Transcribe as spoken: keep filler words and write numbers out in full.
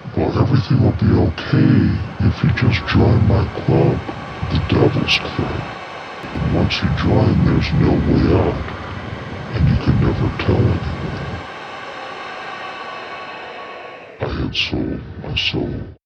Well, everything will be okay if you just join my club, the Devil's Club. And once you join, there's no way out, and you can never tell anyone. I had sold my soul.